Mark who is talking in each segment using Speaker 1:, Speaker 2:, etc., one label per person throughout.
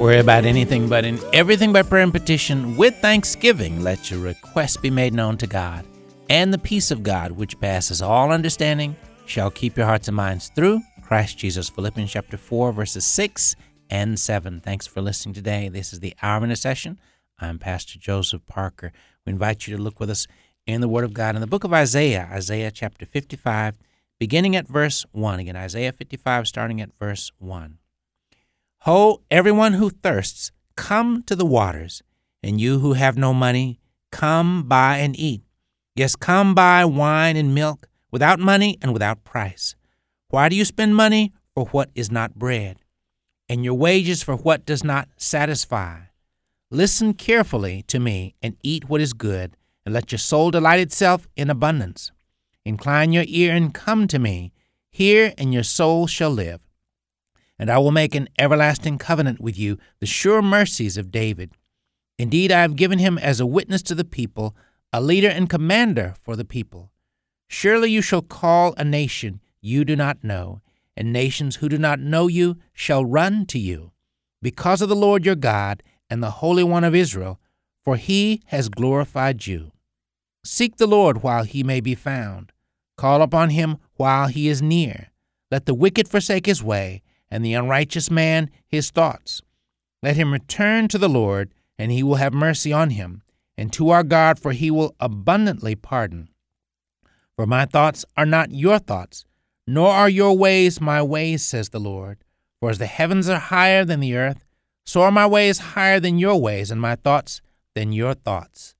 Speaker 1: worry about anything, but in everything by prayer and petition, with thanksgiving, let your requests be made known to God. And the peace of God, which passes all understanding, shall keep your hearts and minds through Christ Jesus. Philippians chapter 4, verses 6 and 7. Thanks for listening today. This is the Hour of Intercession. I'm Pastor Joseph Parker. We invite you to look with us in the Word of God in the book of Isaiah, Isaiah chapter 55, beginning at verse 1. Again, Isaiah 55, starting at verse 1. Ho, everyone who thirsts, come to the waters, and you who have no money, come buy and eat. Yes, come buy wine and milk, without money and without price. Why do you spend money for what is not bread, and your wages for what does not satisfy? Listen carefully to me, and eat what is good, and let your soul delight itself in abundance. Incline your ear and come to me. Hear, and your soul shall live. And I will make an everlasting covenant with you, the sure mercies of David. Indeed, I have given him as a witness to the people, a leader and commander for the people. Surely you shall call a nation you do not know, and nations who do not know you shall run to you, because of the Lord your God and the Holy One of Israel, for he has glorified you. Seek the Lord while he may be found. Call upon him while he is near. Let the wicked forsake his way, and the unrighteous man his thoughts. Let him return to the Lord, and he will have mercy on him, and to our God, for he will abundantly pardon. For my thoughts are not your thoughts, nor are your ways my ways, says the Lord. For as the heavens are higher than the earth, so are my ways higher than your ways, and my thoughts than your thoughts.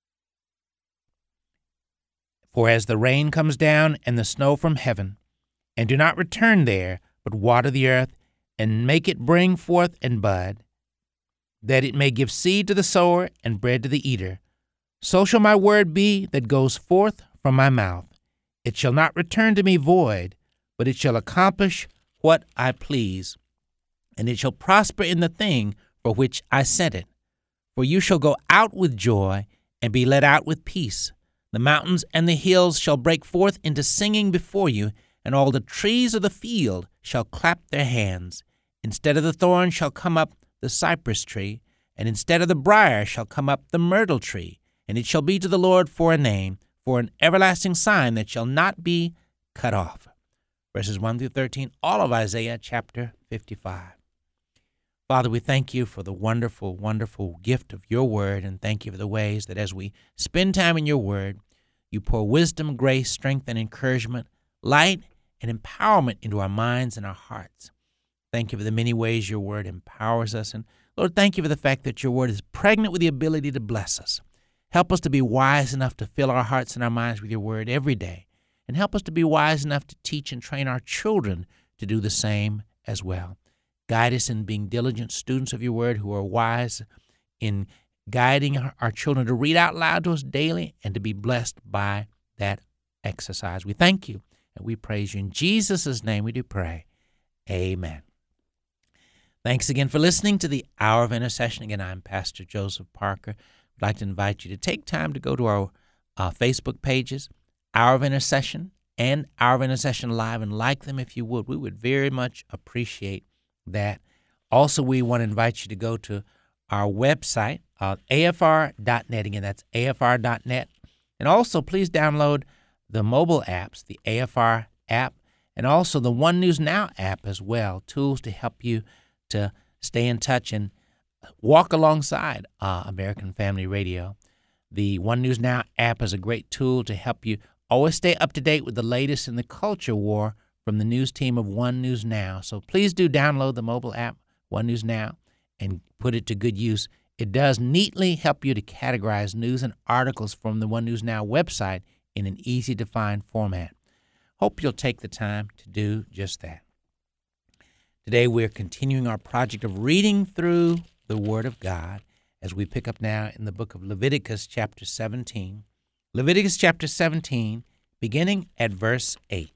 Speaker 1: For as the rain comes down and the snow from heaven, and do not return there, but water the earth, and make it bring forth and bud, that it may give seed to the sower and bread to the eater, so shall my word be that goes forth from my mouth. It shall not return to me void, but it shall accomplish what I please, and it shall prosper in the thing for which I sent it. For you shall go out with joy, and be led out with peace. The mountains and the hills shall break forth into singing before you, and all the trees of the field shall clap their hands. Instead of the thorn shall come up the cypress tree, and instead of the brier shall come up the myrtle tree. And it shall be to the Lord for a name, for an everlasting sign that shall not be cut off. Verses 1 through 13, all of Isaiah chapter 55. Father, we thank you for the wonderful, wonderful gift of your word, and thank you for the ways that as we spend time in your word, you pour wisdom, grace, strength, and encouragement, light, and empowerment into our minds and our hearts. Thank you for the many ways your word empowers us. And Lord, thank you for the fact that your word is pregnant with the ability to bless us. Help us to be wise enough to fill our hearts and our minds with your word every day. And help us to be wise enough to teach and train our children to do the same as well. Guide us in being diligent students of your word who are wise in guiding our children to read out loud to us daily and to be blessed by that exercise. We thank you. And we praise you. In Jesus' name we do pray. Amen. Thanks again for listening to the Hour of Intercession. Again, I'm Pastor Joseph Parker. I'd like to invite you to take time to go to our Facebook pages, Hour of Intercession and Hour of Intercession Live, and like them if you would. We would very much appreciate that. Also, we want to invite you to go to our website, afr.net. Again, that's afr.net. And also, please download the mobile apps, the AFR app, and also the One News Now app as well, tools to help you to stay in touch and walk alongside American Family Radio. The One News Now app is a great tool to help you always stay up to date with the latest in the culture war from the news team of One News Now. So please do download the mobile app, One News Now, and put it to good use. It does neatly help you to categorize news and articles from the One News Now website in an easy-to-find format. Hope you'll take the time to do just that. Today we're continuing our project of reading through the Word of God as we pick up now in the book of Leviticus chapter 17. Leviticus chapter 17, beginning at verse 8.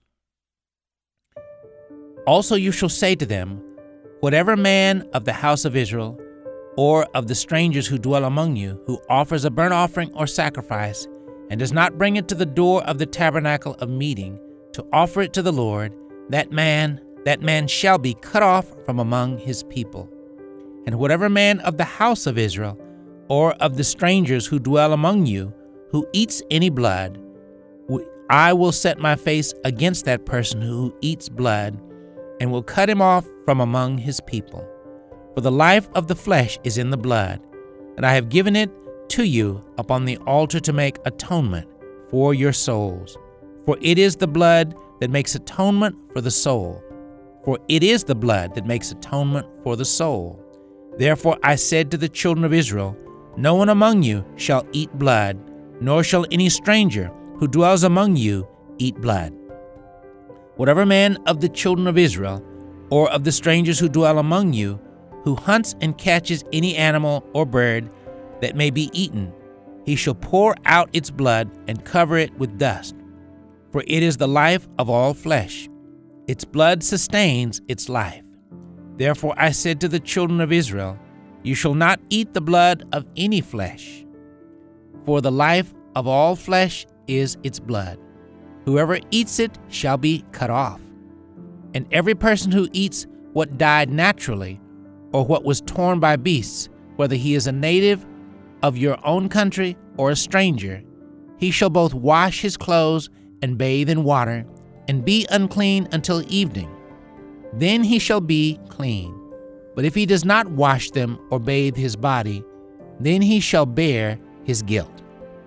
Speaker 1: Also you shall say to them, whatever man of the house of Israel or of the strangers who dwell among you, who offers a burnt offering or sacrifice, and does not bring it to the door of the tabernacle of meeting to offer it to the Lord, that man shall be cut off from among his people. And whatever man of the house of Israel, or of the strangers who dwell among you, who eats any blood, I will set my face against that person who eats blood, and will cut him off from among his people. For the life of the flesh is in the blood, and I have given it to you upon the altar to make atonement for your souls. For it is the blood that makes atonement for the soul. For it is the blood that makes atonement for the soul. Therefore I said to the children of Israel, no one among you shall eat blood, nor shall any stranger who dwells among you eat blood. Whatever man of the children of Israel, or of the strangers who dwell among you, who hunts and catches any animal or bird that may be eaten, he shall pour out its blood and cover it with dust. For it is the life of all flesh. Its blood sustains its life. Therefore I said to the children of Israel, you shall not eat the blood of any flesh. For the life of all flesh is its blood. Whoever eats it shall be cut off. And every person who eats what died naturally, or what was torn by beasts, whether he is a native of your own country or a stranger, he shall both wash his clothes and bathe in water, and be unclean until evening. Then he shall be clean. But if he does not wash them or bathe his body, then he shall bear his guilt.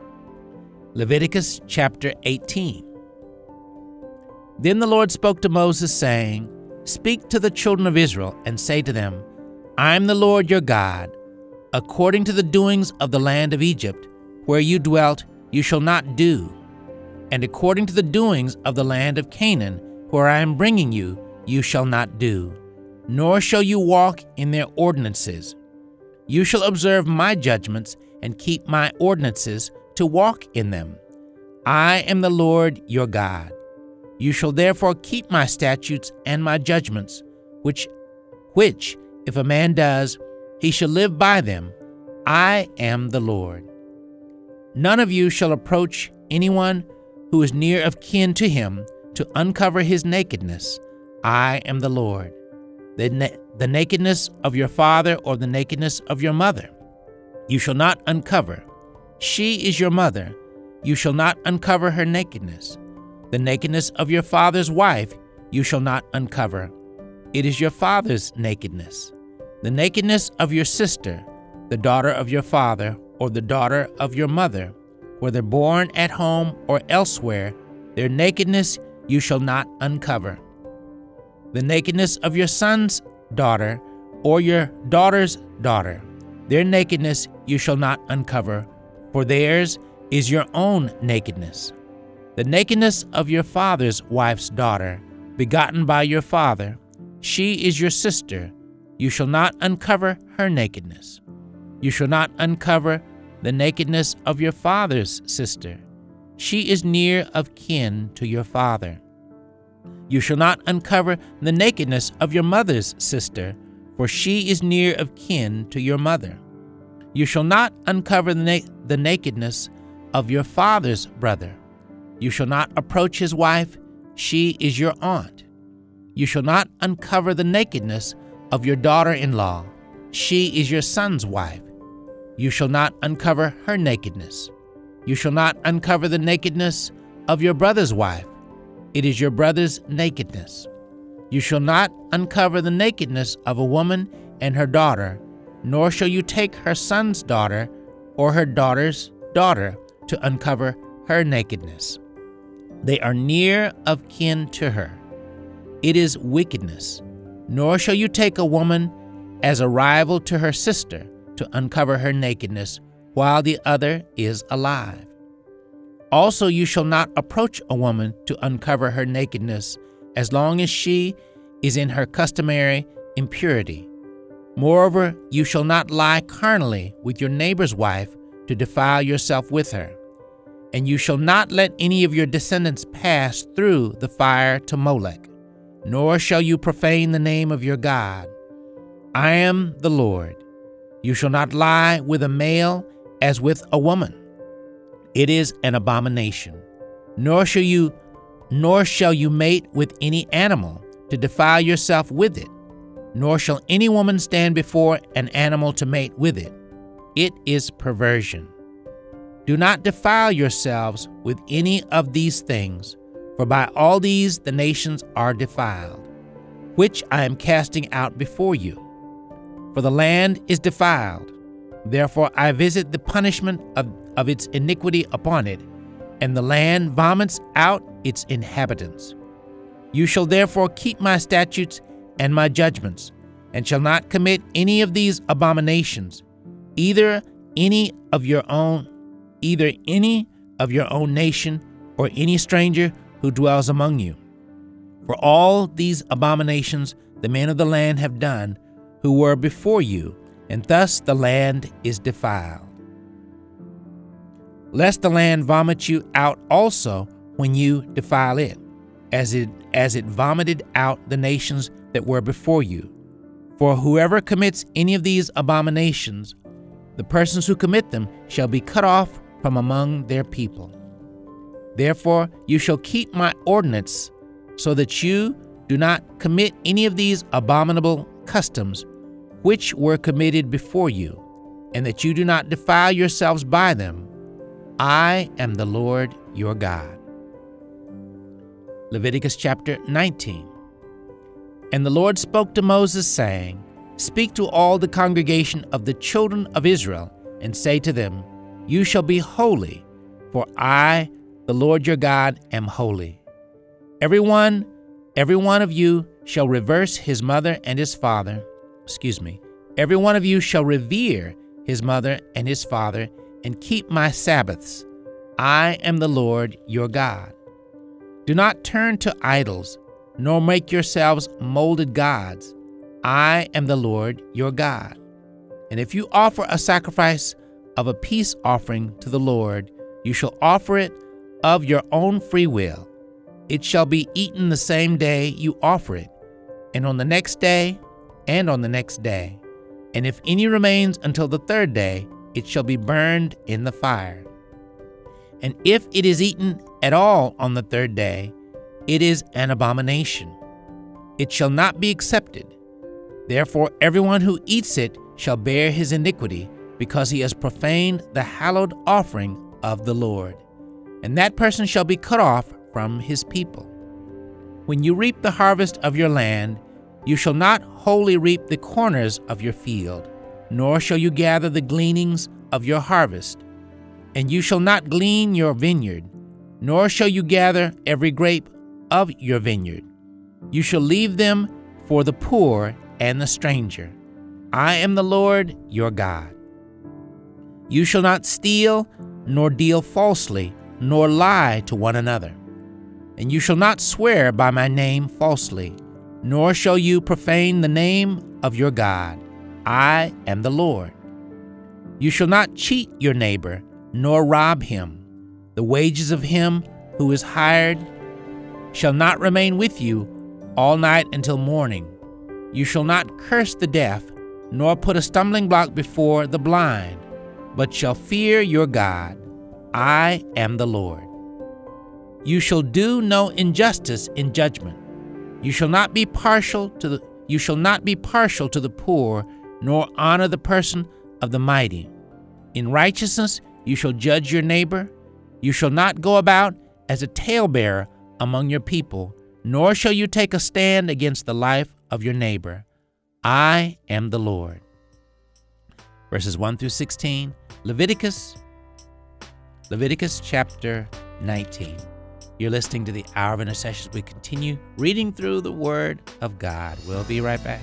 Speaker 1: Leviticus chapter 18. Then the Lord spoke to Moses, saying, speak to the children of Israel, and say to them, I am the Lord your God. According to the doings of the land of Egypt, where you dwelt, you shall not do. And according to the doings of the land of Canaan, where I am bringing you, you shall not do, nor shall you walk in their ordinances. You shall observe my judgments and keep my ordinances to walk in them. I am the Lord your God. You shall therefore keep my statutes and my judgments, which if a man does, he shall live by them. I am the Lord. None of you shall approach anyone who is near of kin to him to uncover his nakedness. I am the Lord. The nakedness of your father or the nakedness of your mother you shall not uncover. She is your mother. You shall not uncover her nakedness. The nakedness of your father's wife you shall not uncover. It is your father's nakedness. The nakedness of your sister, the daughter of your father, or the daughter of your mother, whether born at home or elsewhere, their nakedness you shall not uncover. The nakedness of your son's daughter, or your daughter's daughter, their nakedness you shall not uncover, for theirs is your own nakedness. The nakedness of your father's wife's daughter, begotten by your father, she is your sister. You shall not uncover her nakedness. You shall not uncover the nakedness of your father's sister. She is near of kin to your father. You shall not uncover the nakedness of your mother's sister, for she is near of kin to your mother. You shall not uncover the nakedness of your father's brother. You shall not approach his wife. She is your aunt. You shall not uncover the nakedness of your daughter-in-law. She is your son's wife. You shall not uncover her nakedness. You shall not uncover the nakedness of your brother's wife. It is your brother's nakedness. You shall not uncover the nakedness of a woman and her daughter, nor shall you take her son's daughter or her daughter's daughter to uncover her nakedness. They are near of kin to her. It is wickedness. Nor shall you take a woman as a rival to her sister to uncover her nakedness while the other is alive. Also, you shall not approach a woman to uncover her nakedness as long as she is in her customary impurity. Moreover, you shall not lie carnally with your neighbor's wife to defile yourself with her. And you shall not let any of your descendants pass through the fire to Molech, nor shall you profane the name of your God. I am the Lord. You shall not lie with a male as with a woman. It is an abomination. Nor shall you mate with any animal to defile yourself with it. nor shall any woman stand before an animal to mate with it. It is perversion. Do not defile yourselves with any of these things, for by all these the nations are defiled, which I am casting out before you. For the land is defiled, therefore I visit the punishment of its iniquity upon it, and the land vomits out its inhabitants. You shall therefore keep my statutes and my judgments, and shall not commit any of these abominations, either any of your own nation, or any stranger who dwells among you. For all these abominations the men of the land have done, who were before you, and thus the land is defiled. Lest the land vomit you out also when you defile it, as it vomited out the nations that were before you. For whoever commits any of these abominations, the persons who commit them shall be cut off from among their people. Therefore you shall keep my ordinance, so that you do not commit any of these abominable customs which were committed before you, and that you do not defile yourselves by them. I am the Lord your God. Leviticus chapter 19. And the Lord spoke to Moses, saying, Speak to all the congregation of the children of Israel, and say to them, You shall be holy, for I, the Lord your God, am holy. Every one of you shall reverse his mother and his father. Every one of you shall revere his mother and his father, and keep my Sabbaths. I am the Lord your God. Do not turn to idols, nor make yourselves molded gods. I am the Lord your God. And if you offer a sacrifice of a peace offering to the Lord, you shall offer it of your own free will. It shall be eaten the same day you offer it, and on the next day, and on the next day. And if any remains until the third day, it shall be burned in the fire. And if it is eaten at all on the third day, it is an abomination. It shall not be accepted. Therefore everyone who eats it shall bear his iniquity, because he has profaned the hallowed offering of the Lord. And that person shall be cut off from his people. When you reap the harvest of your land, you shall not wholly reap the corners of your field, nor shall you gather the gleanings of your harvest. And you shall not glean your vineyard, nor shall you gather every grape of your vineyard. You shall leave them for the poor and the stranger. I am the Lord your God. You shall not steal, nor deal falsely, nor lie to one another. And you shall not swear by my name falsely, nor shall you profane the name of your God. I am the Lord. You shall not cheat your neighbor, nor rob him. The wages of him who is hired shall not remain with you all night until morning. You shall not curse the deaf, nor put a stumbling block before the blind, but shall fear your God. I am the Lord. You shall do no injustice in judgment. You shall not be partial to the poor, nor honor the person of the mighty. In righteousness you shall judge your neighbor. You shall not go about as a talebearer among your people, nor shall you take a stand against the life of your neighbor. I am the Lord. Verses 1 through 16, Leviticus chapter 19. You're listening to the Hour of Intercession as we continue reading through the Word of God. We'll be right back.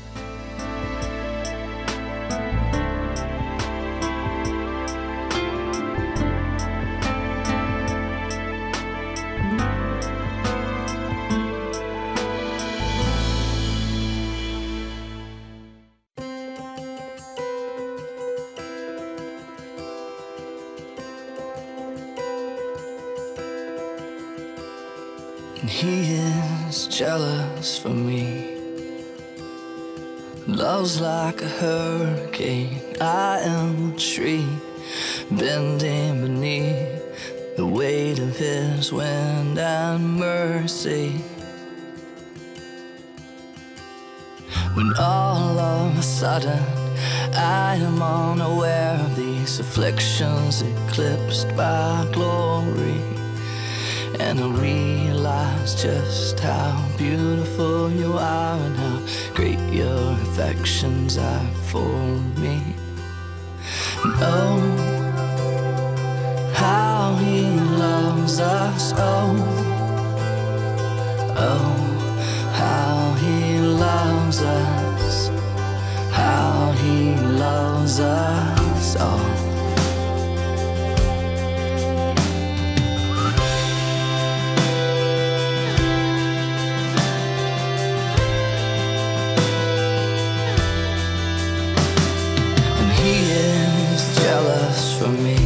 Speaker 2: He is jealous for me. Love's like a hurricane. I am a tree bending beneath the weight of his wind and mercy. when all of a sudden I am unaware of these afflictions eclipsed by glory, and I realize just how beautiful you are and how great your affections are for me. And oh, how he loves us, oh, oh, how he loves us, how he loves us all. For me,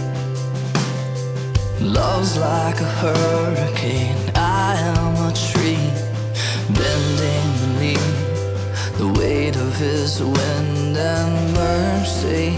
Speaker 2: love's like a hurricane. I am a tree bending beneath the weight of his wind and mercy.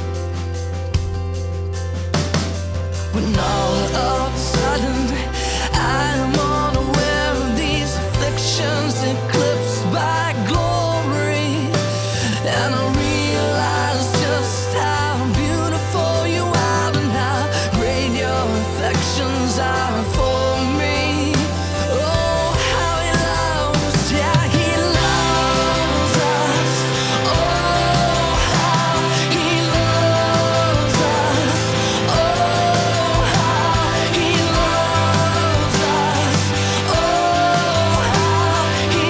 Speaker 2: When all of a sudden I am unaware of these afflictions eclipsed by glory, and I realize just how beautiful you are and how great your affections are for me. Oh, how he loves, yeah, he loves us. Oh, how he loves us. Oh, how he loves us. Oh, how he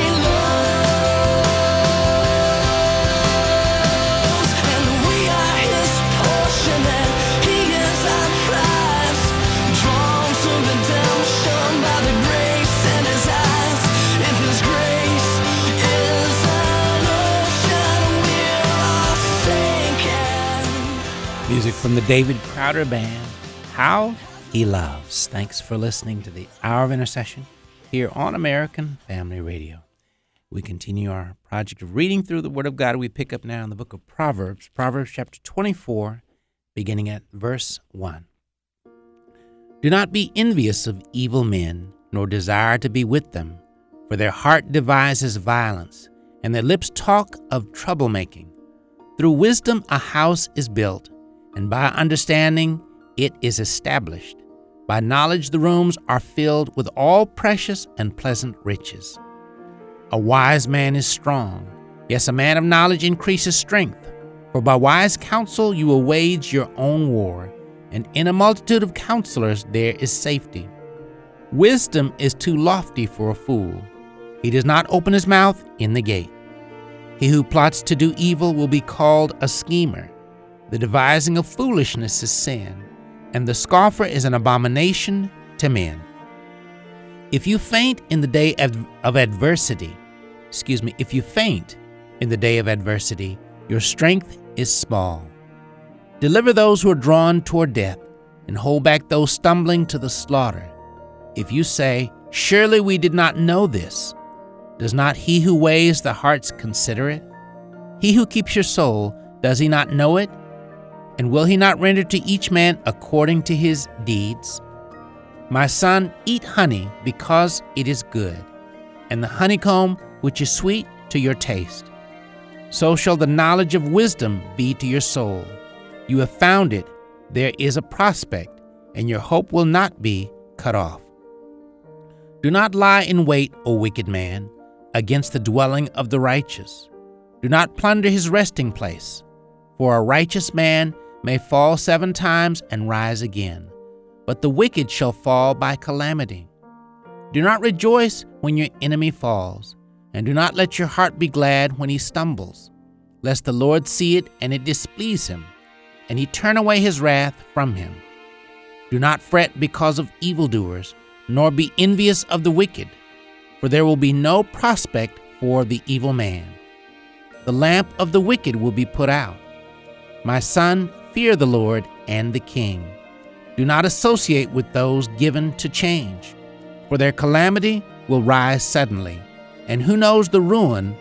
Speaker 2: loves. And we are his portion, and he is our prize, drawn to redemption by the grace in his eyes. If his grace is an ocean, we're all sinking.
Speaker 1: Music from the David Crowder Band, How He Loves. Thanks for listening to the Hour of Intercession here on American Family Radio. We continue our project of reading through the Word of God. We pick up now in the book of Proverbs, Proverbs chapter 24, beginning at verse 1. Do not be envious of evil men, nor desire to be with them, for their heart devises violence, and their lips talk of troublemaking. Through wisdom a house is built, and by understanding it is established. By knowledge the rooms are filled with all precious and pleasant riches. A wise man is strong. Yes, a man of knowledge increases strength. For by wise counsel you will wage your own war, and in a multitude of counselors there is safety. Wisdom is too lofty for a fool. He does not open his mouth in the gate. He who plots to do evil will be called a schemer. The devising of foolishness is sin, and the scoffer is an abomination to men. If you faint in the day of adversity, your strength is small. Deliver those who are drawn toward death, and hold back those stumbling to the slaughter. If you say, surely we did not know this, does not he who weighs the hearts consider it? He who keeps your soul, does he not know it? And will he not render to each man according to his deeds? My son, eat honey because it is good, and the honeycomb which is sweet to your taste. So shall the knowledge of wisdom be to your soul. You have found it, there is a prospect, and your hope will not be cut off. Do not lie in wait, O wicked man, against the dwelling of the righteous. Do not plunder his resting place, for a righteous man may fall 7 times and rise again, but the wicked shall fall by calamity. Do not rejoice when your enemy falls, and do not let your heart be glad when he stumbles, lest the Lord see it and it displease him, and he turn away his wrath from him. Do not fret because of evildoers, nor be envious of the wicked, for there will be no prospect for the evil man. The lamp of the wicked will be put out. My son, fear the Lord and the king. Do not associate with those given to change, for their calamity will rise suddenly, and who knows the ruin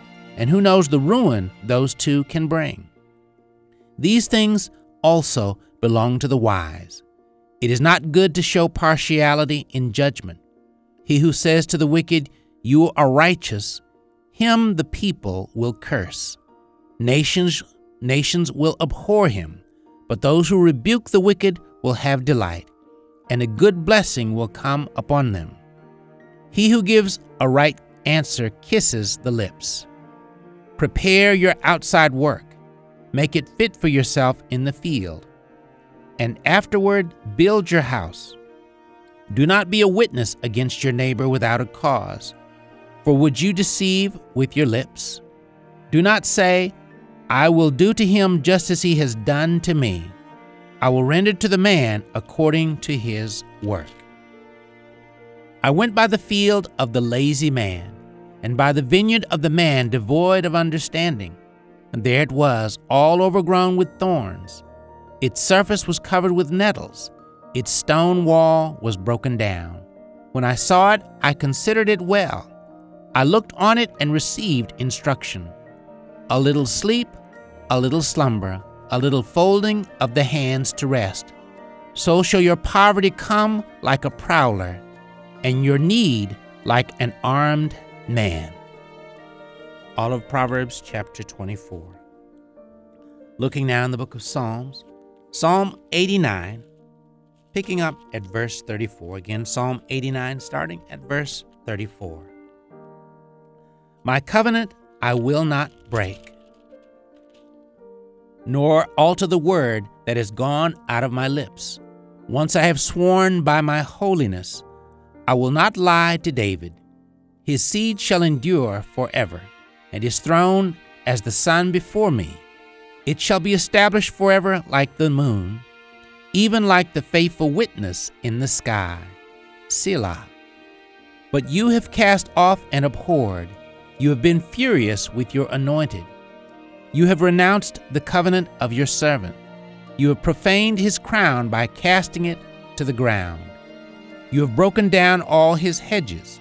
Speaker 1: those two can bring. These things also belong to the wise. It is not good to show partiality in judgment. He who says to the wicked, you are righteous, Him the people will curse. Nations will abhor him, but those who rebuke the wicked will have delight, and a good blessing will come upon them. He who gives a right answer kisses the lips. Prepare your outside work. Make it fit for yourself in the field, and afterward build your house. Do not be a witness against your neighbor without a cause, for would you deceive with your lips? Do not say, I will do to him just as he has done to me. I will render to the man according to his work. I went by the field of the lazy man, and by the vineyard of the man devoid of understanding. And there it was, all overgrown with thorns. Its surface was covered with nettles. Its stone wall was broken down. When I saw it, I considered it well. I looked on it and received instruction. A little sleep, a little slumber, a little folding of the hands to rest. So shall your poverty come like a prowler, and your need like an armed man. All of Proverbs chapter 24. Looking now in the book of Psalms, Psalm 89, picking up at verse 34. Again, Psalm 89, starting at verse 34. My covenant I will not break, nor alter the word that has gone out of my lips. Once I have sworn by my holiness, I will not lie to David. His seed shall endure forever, and his throne as the sun before me. It shall be established forever like the moon, even like the faithful witness in the sky. Selah. But you have cast off and abhorred. You have been furious with your anointed. You have renounced the covenant of your servant. You have profaned his crown by casting it to the ground. You have broken down all his hedges.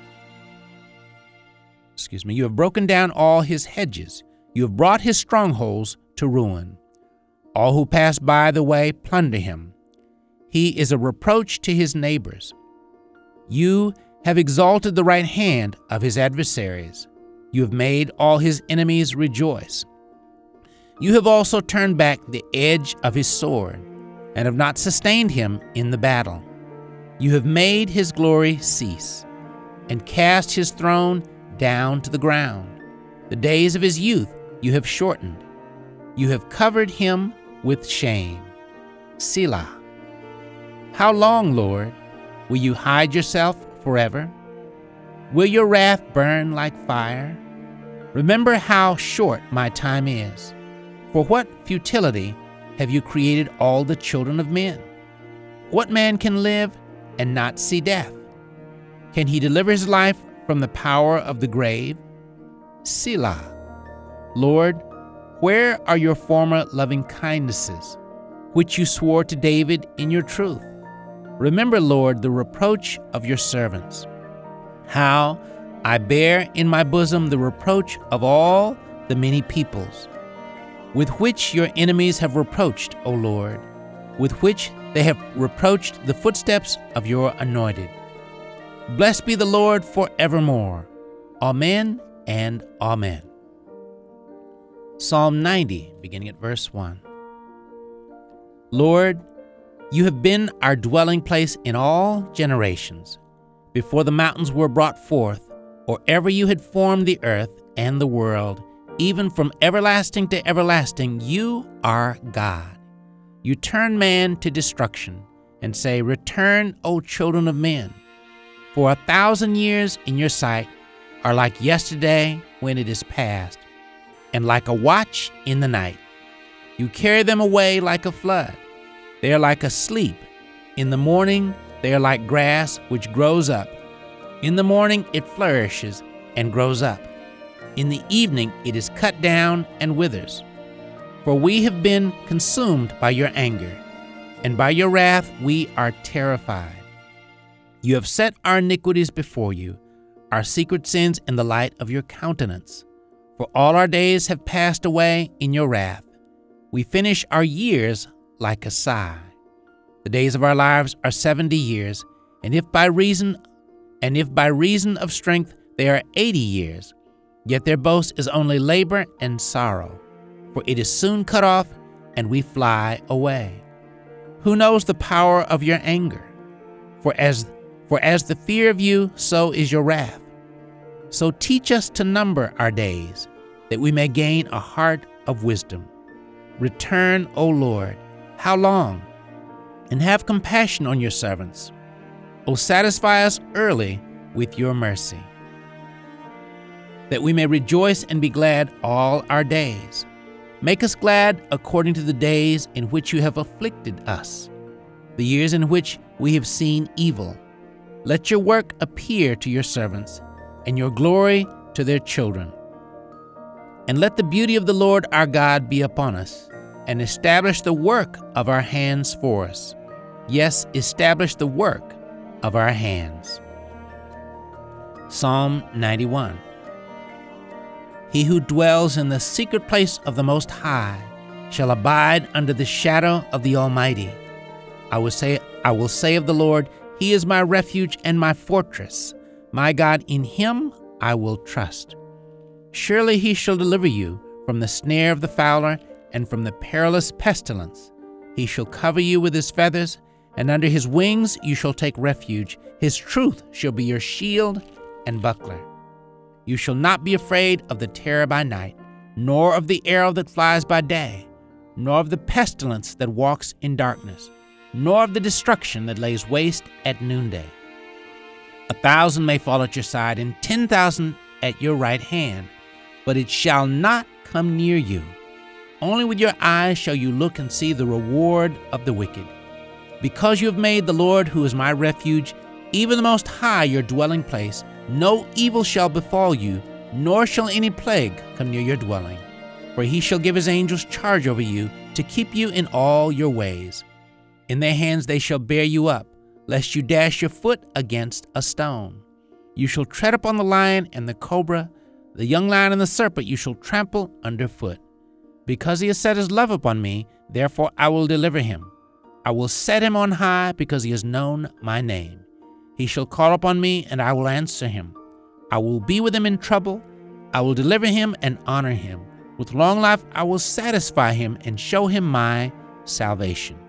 Speaker 1: You have broken down all his hedges. You have brought his strongholds to ruin. All who pass by the way plunder him. He is a reproach to his neighbors. You have exalted the right hand of his adversaries. You have made all his enemies rejoice. You have also turned back the edge of his sword, and have not sustained him in the battle. You have made his glory cease, and cast his throne down to the ground. The days of his youth you have shortened. You have covered him with shame. Selah. How long, Lord, will you hide yourself forever? Will your wrath burn like fire? Remember how short my time is. For what futility have you created all the children of men? What man can live and not see death? Can he deliver his life from the power of the grave? Selah. Lord, where are your former loving kindnesses, which you swore to David in your truth? Remember, Lord, the reproach of your servants. How I bear in my bosom the reproach of all the many peoples, with which your enemies have reproached, O Lord, with which they have reproached the footsteps of your anointed. Blessed be the Lord forevermore. Amen and amen. Psalm 90, beginning at verse 1. Lord, you have been our dwelling place in all generations. Before the mountains were brought forth, or ever you had formed the earth and the world, even from everlasting to everlasting, you are God. You turn man to destruction, and say, Return, O children of men. For 1,000 years in your sight are like yesterday when it is past, and like a watch in the night. You carry them away like a flood. They are like asleep. In the morning they are like grass which grows up. In the morning it flourishes and grows up. In the evening it is cut down and withers. For we have been consumed by your anger, and by your wrath we are terrified. You have set our iniquities before you, our secret sins in the light of your countenance. For all our days have passed away in your wrath. We finish our years like a sigh. The days of our lives are 70 years, and if by reason of strength they are 80 years, Yet their boast is only labor and sorrow, for it is soon cut off, and we fly away. Who knows the power of your anger? For as the fear of you, so is your wrath. So teach us to number our days, that we may gain a heart of wisdom. Return, O Lord, how long? And have compassion on your servants. O satisfy us early with your mercy, that we may rejoice and be glad all our days. Make us glad according to the days in which you have afflicted us, the years in which we have seen evil. Let your work appear to your servants, and your glory to their children. And let the beauty of the Lord our God be upon us, and establish the work of our hands for us. Yes, establish the work of our hands. Psalm 91. He who dwells in the secret place of the Most High shall abide under the shadow of the Almighty. I will say of the Lord, He is my refuge and my fortress. My God, in Him I will trust. Surely He shall deliver you from the snare of the fowler and from the perilous pestilence. He shall cover you with His feathers, and under His wings you shall take refuge. His truth shall be your shield and buckler. You shall not be afraid of the terror by night, nor of the arrow that flies by day, nor of the pestilence that walks in darkness, nor of the destruction that lays waste at noonday. 1,000 may fall at your side, and 10,000 at your right hand, but it shall not come near you. Only with your eyes shall you look and see the reward of the wicked. Because you have made the Lord, who is my refuge, even the Most High, your dwelling place, no evil shall befall you, nor shall any plague come near your dwelling. For He shall give His angels charge over you, to keep you in all your ways. In their hands they shall bear you up, lest you dash your foot against a stone. You shall tread upon the lion and the cobra, the young lion and the serpent you shall trample underfoot. Because He has set His love upon me, therefore I will deliver him. I will set him on high, because he has known my name. He shall call upon me, and I will answer him. I will be with him in trouble. I will deliver him and honor him. With long life I will satisfy him and show him my salvation.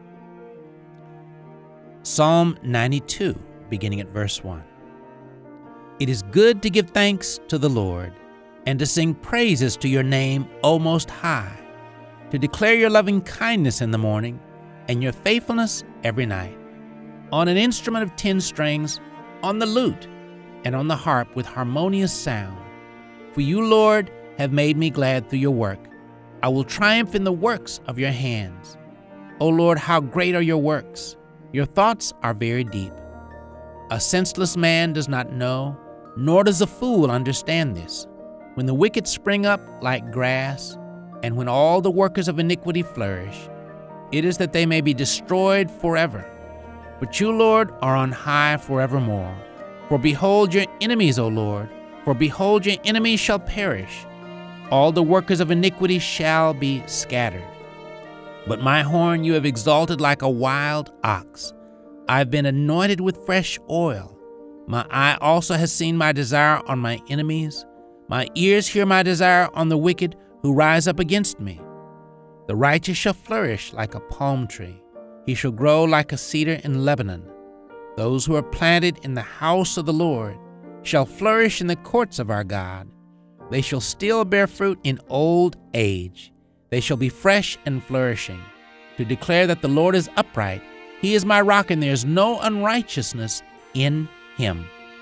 Speaker 1: Psalm 92, beginning at verse 1. It is good to give thanks to the Lord, and to sing praises to your name, O Most High, to declare your loving kindness in the morning, and your faithfulness every night. On an instrument of 10 strings, on the lute, and on the harp with harmonious sound. For you, Lord, have made me glad through your work. I will triumph in the works of your hands. O Lord, how great are your works! Your thoughts are very deep. A senseless man does not know, nor does a fool understand this. When the wicked spring up like grass, and when all the workers of iniquity flourish, it is that they may be destroyed forever. But you, Lord, are on high forevermore. For behold your enemies, O Lord, for behold your enemies shall perish. All the workers of iniquity shall be scattered. But my horn you have exalted like a wild ox. I have been anointed with fresh oil. My eye also has seen my desire on my enemies. My ears hear my desire on the wicked who rise up against me. The righteous shall flourish like a palm tree. He shall grow like a cedar in Lebanon. Those who are planted in the house of the Lord shall flourish in the courts of our God. They shall still bear fruit in old age. They shall be fresh and flourishing, to declare that the Lord is upright. He is my rock, and there is no unrighteousness in him.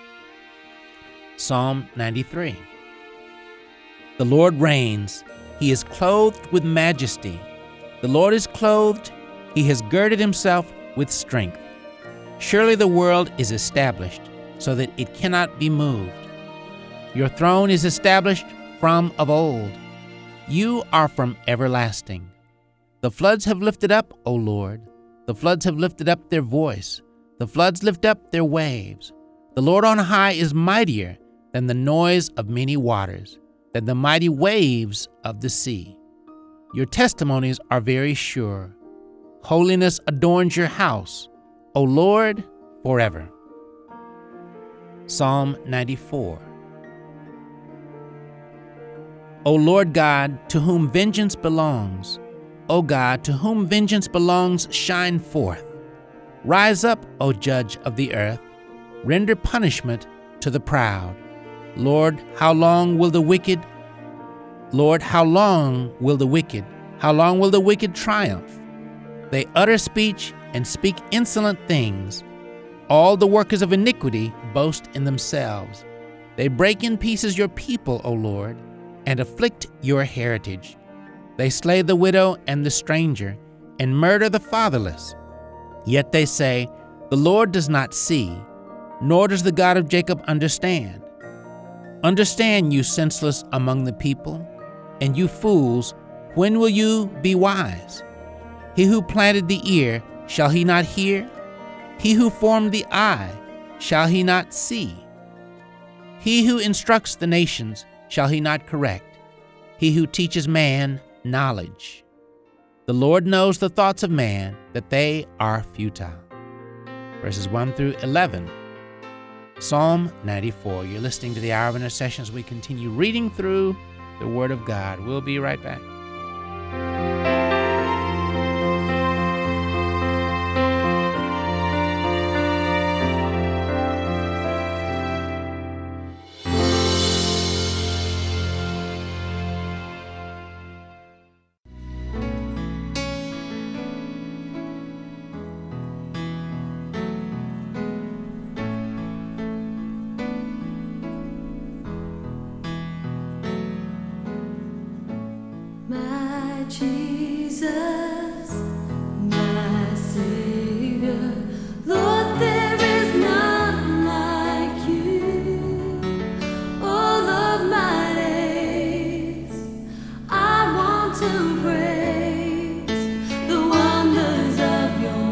Speaker 1: Psalm 93. The Lord reigns. He is clothed with majesty. The Lord is clothed. He has girded himself with strength. Surely the world is established, so that it cannot be moved. Your throne is established from of old. You are from everlasting. The floods have lifted up, O Lord. The floods have lifted up their voice. The floods lift up their waves. The Lord on high is mightier than the noise of many waters, than the mighty waves of the sea. Your testimonies are very sure. Holiness adorns your house, O Lord, forever. Psalm 94. O Lord God, to whom vengeance belongs, O God, to whom vengeance belongs, shine forth. Rise up, O Judge of the earth, render punishment to the proud. Lord, how long will the wicked triumph? They utter speech and speak insolent things. All the workers of iniquity boast in themselves. They break in pieces your people, O Lord, and afflict your heritage. They slay the widow and the stranger, and murder the fatherless. Yet they say, the Lord does not see, nor does the God of Jacob understand. Understand, you senseless among the people, and you fools, when will you be wise? He who planted the ear, shall he not hear? He who formed the eye, shall he not see? He who instructs the nations, shall he not correct? He who teaches man knowledge. The Lord knows the thoughts of man, that they are futile. Verses 1 through 11. Psalm 94. You're listening to the Hour of Intercession as we continue reading through the Word of God. We'll be right back.
Speaker 3: Jesus, my Savior, Lord, there is none like you. All of my days, I want to praise the wonders of your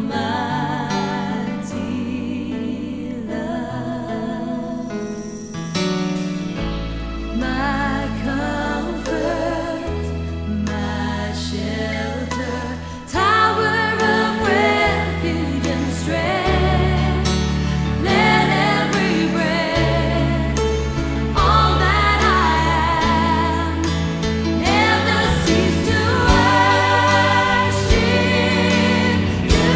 Speaker 3: mighty love. My comfort, my shelter, tower of refuge and strength. Let every breath, all that I am, never cease to worship you.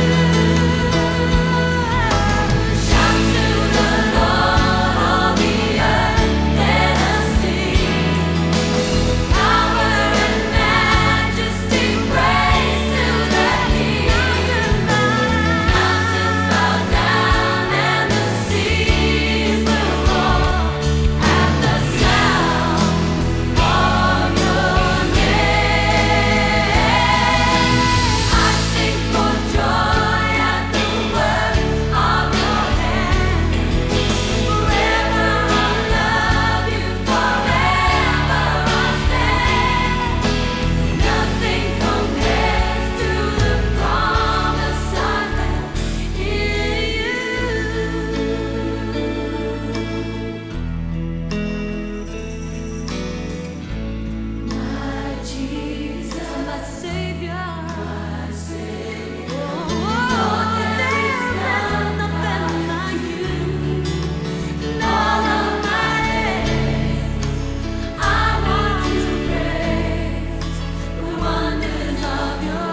Speaker 3: Shout to the Lord, all the earth, let us sing. Power and majesty, praise to the King. Mountains bow down and the seas will roar at the sound of your name. I sing for joy at the work of your hands. Forever I'll love you, forever I'll stand. Nothing compares to the promise I have in you. My Jesus, my Savior, my Savior. Oh, there is nothing like you. In all of my days, I want to praise the wonders of your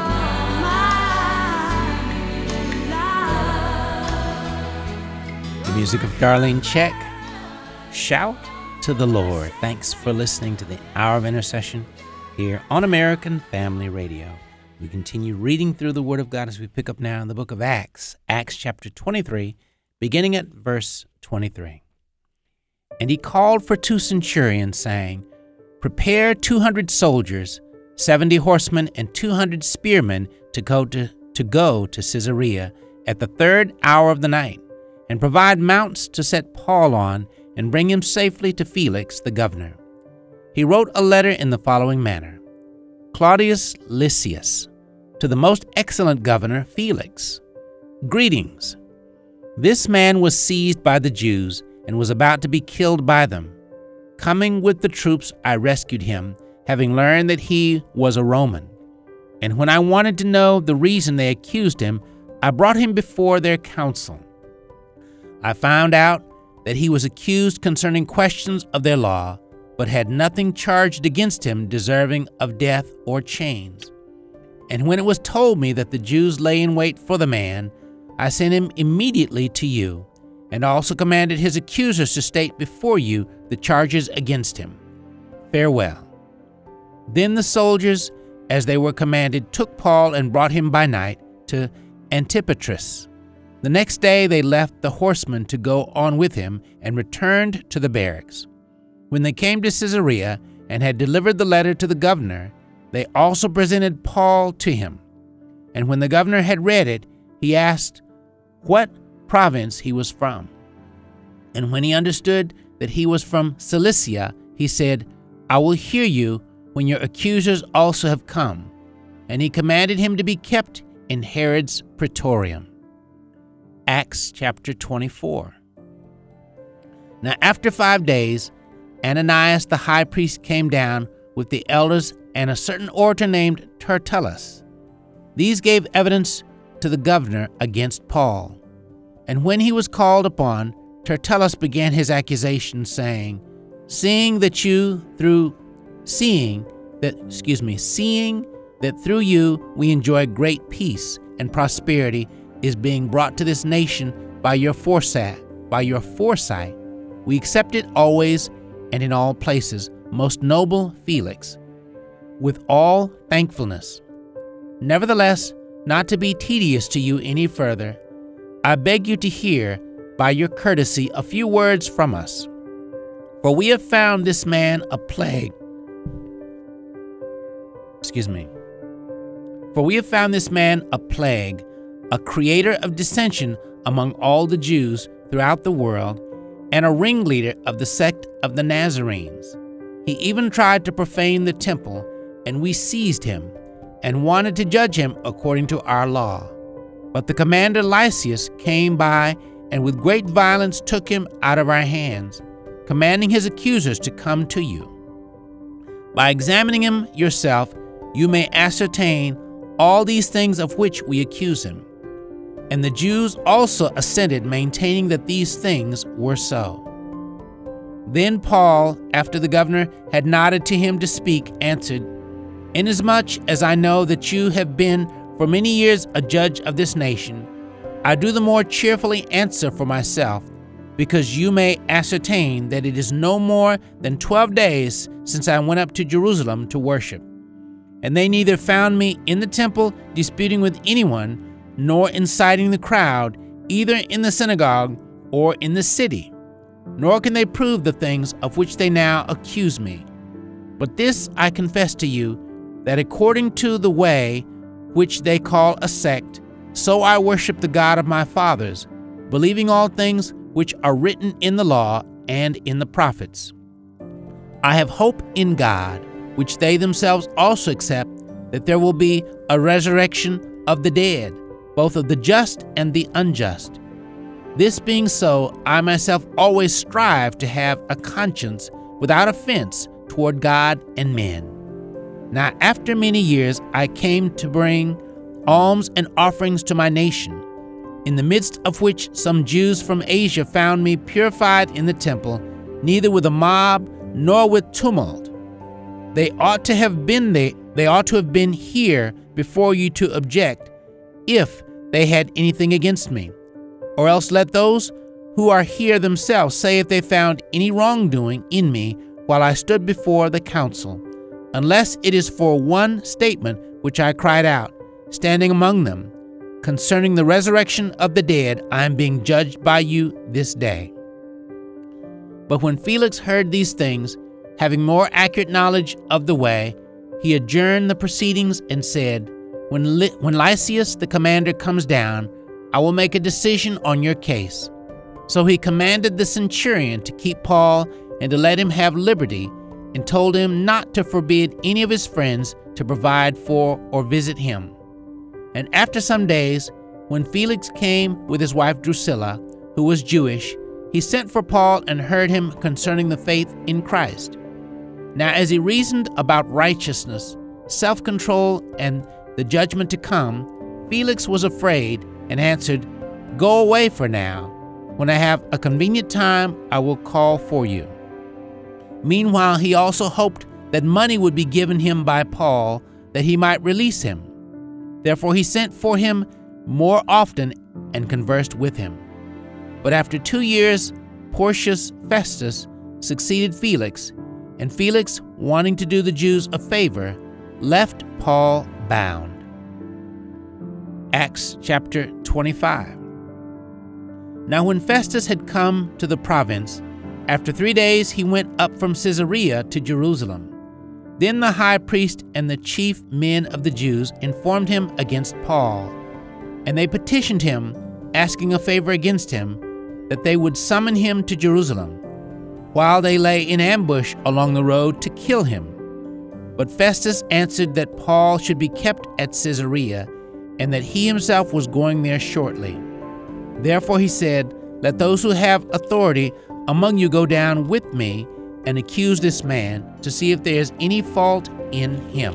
Speaker 3: mighty love.
Speaker 1: The music of Darlene Check. Shout to the Lord. Thanks for listening to the Hour of Intercession here on American Family Radio. We continue reading through the Word of God as we pick up now in the book of Acts, Acts chapter 23, beginning at verse 23. And he called for 2 centurions, saying, Prepare 200 soldiers, 70 horsemen, and 200 spearmen to go to Caesarea at the 3rd hour of the night, and provide mounts to set Paul on, and bring him safely to Felix the governor. He wrote a letter in the following manner: Claudius Lysias, to the most excellent governor Felix, greetings. This man was seized by the Jews and was about to be killed by them. Coming with the troops, I rescued him, having learned that he was a Roman. And when I wanted to know the reason they accused him, I brought him before their council. I found out that he was accused concerning questions of their law, but had nothing charged against him deserving of death or chains. And when it was told me that the Jews lay in wait for the man, I sent him immediately to you, and also commanded his accusers to state before you the charges against him. Farewell." Then the soldiers, as they were commanded, took Paul and brought him by night to Antipatris. The next day they left the horsemen to go on with him and returned to the barracks. When they came to Caesarea and had delivered the letter to the governor, they also presented Paul to him. And when the governor had read it, he asked what province he was from. And when he understood that he was from Cilicia, he said, "I will hear you when your accusers also have come." And he commanded him to be kept in Herod's praetorium. Acts chapter 24. Now after 5 days, Ananias the high priest came down with the elders and a certain orator named Tertullus. These gave evidence to the governor against Paul. And when he was called upon, Tertullus began his accusation, saying, Seeing that through you we enjoy great peace and prosperity is being brought to this nation by your foresight, we accept it always and in all places, most noble Felix, with all thankfulness. Nevertheless, not to be tedious to you any further, I beg you to hear, by your courtesy, a few words from us. For we have found this man a plague. A creator of dissension among all the Jews throughout the world, and a ringleader of the sect of the Nazarenes. He even tried to profane the temple, and we seized him, and wanted to judge him according to our law. But the commander Lysias came by, and with great violence took him out of our hands, commanding his accusers to come to you. By examining him yourself, you may ascertain all these things of which we accuse him. And the Jews also assented, maintaining that these things were so. Then Paul, after the governor had nodded to him to speak, answered, Inasmuch as I know that you have been for many years a judge of this nation, I do the more cheerfully answer for myself, because you may ascertain that it is no more than 12 days since I went up to Jerusalem to worship. And they neither found me in the temple disputing with anyone, nor inciting the crowd, either in the synagogue or in the city. Nor can they prove the things of which they now accuse me. But this I confess to you, that according to the way which they call a sect, so I worship the God of my fathers, believing all things which are written in the law and in the prophets. I have hope in God, which they themselves also accept, that there will be a resurrection of the dead, both of the just and the unjust. This being so, I myself always strive to have a conscience without offense toward God and men. Now after many years I came to bring alms and offerings to my nation, in the midst of which some Jews from Asia found me purified in the temple, neither with a mob nor with tumult. They ought to have been here before you to object, if they had anything against me. Or else let those who are here themselves say if they found any wrongdoing in me while I stood before the council, unless it is for one statement which I cried out, standing among them, concerning the resurrection of the dead, I am being judged by you this day. But when Felix heard these things, having more accurate knowledge of the way, he adjourned the proceedings and said, When Lysias the commander comes down, I will make a decision on your case. So he commanded the centurion to keep Paul and to let him have liberty, and told him not to forbid any of his friends to provide for or visit him. And after some days, when Felix came with his wife Drusilla, who was Jewish, he sent for Paul and heard him concerning the faith in Christ. Now as he reasoned about righteousness, self-control, and the judgment to come, Felix was afraid and answered, Go away for now. When I have a convenient time, I will call for you. Meanwhile, he also hoped that money would be given him by Paul that he might release him. Therefore he sent for him more often and conversed with him. But after 2 years, Porcius Festus succeeded Felix, and Felix, wanting to do the Jews a favor, left Paul bound. Acts chapter 25. Now when Festus had come to the province, after 3 days he went up from Caesarea to Jerusalem. Then the high priest and the chief men of the Jews informed him against Paul, and they petitioned him, asking a favor against him, that they would summon him to Jerusalem, while they lay in ambush along the road to kill him. But Festus answered that Paul should be kept at Caesarea, and that he himself was going there shortly. Therefore he said, "Let those who have authority among you go down with me and accuse this man, to see if there is any fault in him."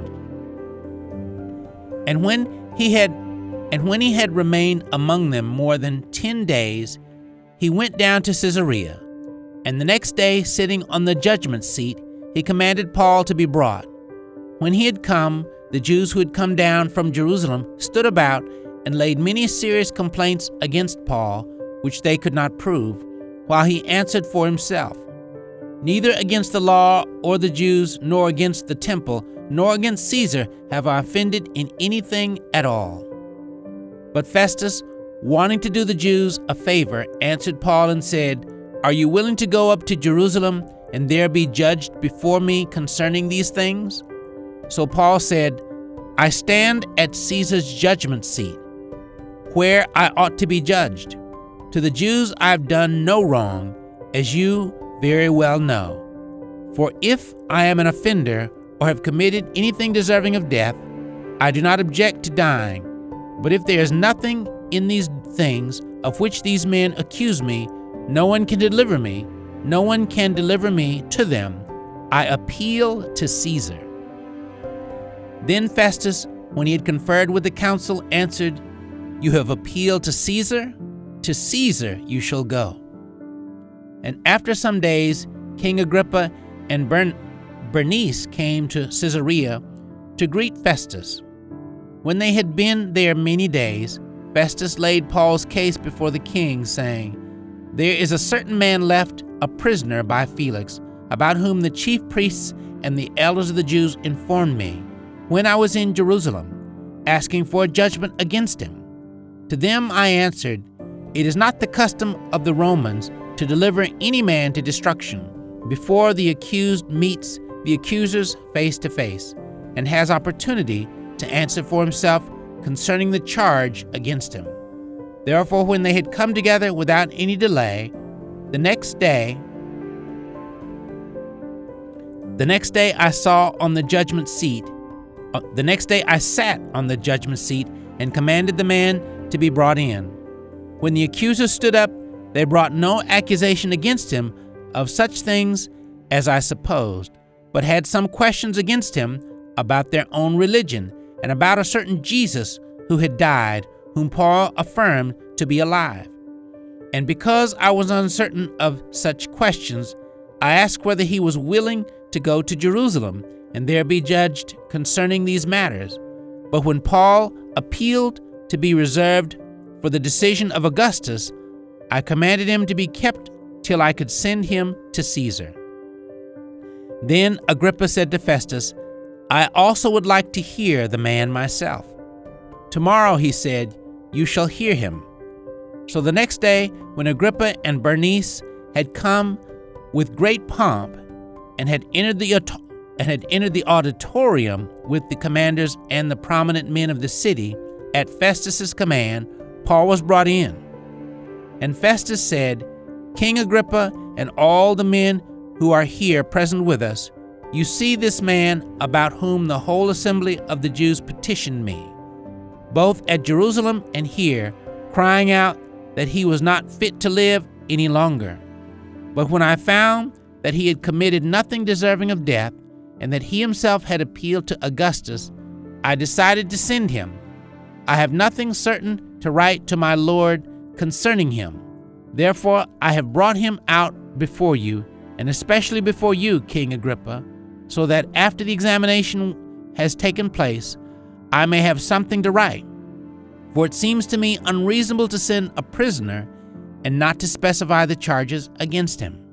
Speaker 1: And when he had remained among them more than 10 days, he went down to Caesarea. And the next day, sitting on the judgment seat, he commanded Paul to be brought. When he had come, the Jews who had come down from Jerusalem stood about and laid many serious complaints against Paul, which they could not prove, while he answered for himself, "Neither against the law or the Jews, nor against the temple, nor against Caesar have I offended in anything at all." But Festus, wanting to do the Jews a favor, answered Paul and said, "Are you willing to go up to Jerusalem and there be judged before me concerning these things?" So Paul said, "I stand at Caesar's judgment seat, where I ought to be judged. To the Jews I have done no wrong, as you very well know. For if I am an offender or have committed anything deserving of death, I do not object to dying. But if there is nothing in these things of which these men accuse me, no one can deliver me to them. I appeal to Caesar." Then Festus, when he had conferred with the council, answered, "You have appealed to Caesar? To Caesar you shall go." And after some days, King Agrippa and Bernice came to Caesarea to greet Festus. When they had been there many days, Festus laid Paul's case before the king, saying, "There is a certain man left a prisoner by Felix, about whom the chief priests and the elders of the Jews informed me, when I was in Jerusalem, asking for a judgment against him. To them I answered, it is not the custom of the Romans to deliver any man to destruction before the accused meets the accusers face to face, and has opportunity to answer for himself concerning the charge against him. Therefore, when they had come together without any delay, the next day I sat on the judgment seat and commanded the man to be brought in. When the accusers stood up, they brought no accusation against him of such things as I supposed, but had some questions against him about their own religion and about a certain Jesus who had died, whom Paul affirmed to be alive. And because I was uncertain of such questions, I asked whether he was willing to go to Jerusalem and there be judged concerning these matters. But when Paul appealed to be reserved for the decision of Augustus, I commanded him to be kept till I could send him to Caesar. Then Agrippa said to Festus, "I also would like to hear the man myself." "Tomorrow," he said, "you shall hear him." So the next day, when Agrippa and Bernice had come with great pomp and had entered the auditorium with the commanders and the prominent men of the city, at Festus's command, Paul was brought in. And Festus said, "King Agrippa and all the men who are here present with us, you see this man about whom the whole assembly of the Jews petitioned me, both at Jerusalem and here, crying out that he was not fit to live any longer. But when I found that he had committed nothing deserving of death, and that he himself had appealed to Augustus, I decided to send him. I have nothing certain to write to my Lord concerning him. Therefore I have brought him out before you, and especially before you, King Agrippa, so that after the examination has taken place, I may have something to write. For it seems to me unreasonable to send a prisoner and not to specify the charges against him.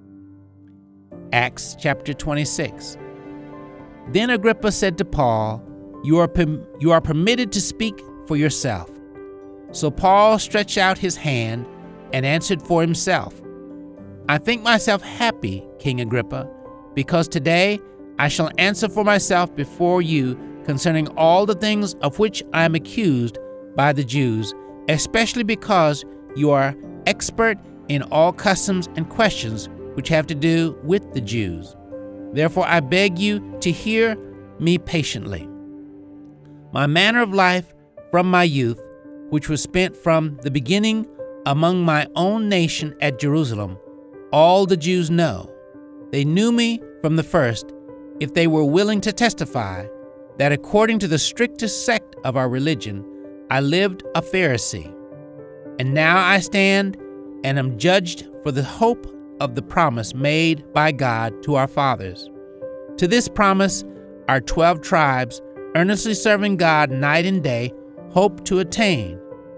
Speaker 1: Acts chapter 26. Then Agrippa said to Paul, You are permitted to speak for yourself. So Paul stretched out his hand and answered for himself. I think myself happy, King Agrippa, because today I shall answer for myself before you concerning all the things of which I am accused by the Jews, especially because you are expert in all customs and questions which have to do with the Jews. Therefore I beg you to hear me patiently. My manner of life from my youth, which was spent from the beginning among my own nation at Jerusalem, all the Jews know. They knew me from the first, if they were willing to testify that according to the strictest sect of our religion, I lived a Pharisee. And now I stand and am judged for the hope of the promise made by God to our fathers. To this promise, our 12 tribes, earnestly serving God night and day, hope to attain.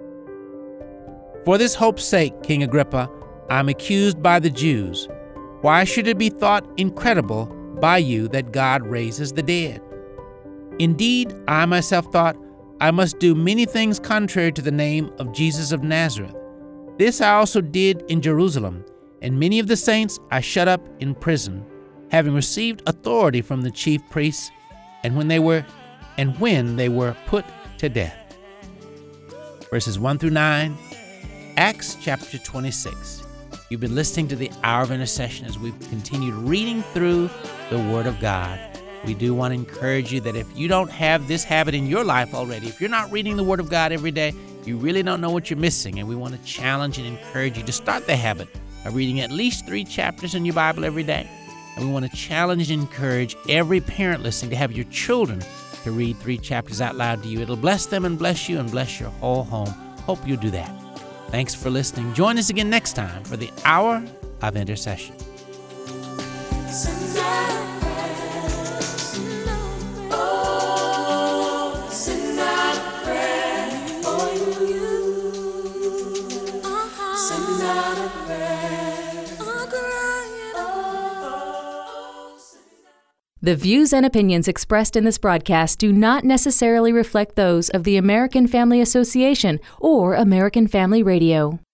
Speaker 1: For this hope's sake, King Agrippa, I am accused by the Jews. Why should it be thought incredible by you that God raises the dead? Indeed, I myself thought I must do many things contrary to the name of Jesus of Nazareth. This I also did in Jerusalem, and many of the saints I shut up in prison, having received authority from the chief priests, and when they were put to death. Verses 1 through 9, Acts chapter 26. You've been listening to the Hour of Intercession as we've continued reading through the Word of God. We do want to encourage you that if you don't have this habit in your life already, if you're not reading the Word of God every day, you really don't know what you're missing. And we want to challenge and encourage you to start the habit of reading at least 3 chapters in your Bible every day. And we want to challenge and encourage every parent listening to have your children to read 3 chapters out loud to you. It'll bless them and bless you and bless your whole home. Hope you'll do that. Thanks for listening. Join us again next time for the Hour of Intercession.
Speaker 4: The views and opinions expressed in this broadcast do not necessarily reflect those of the American Family Association or American Family Radio.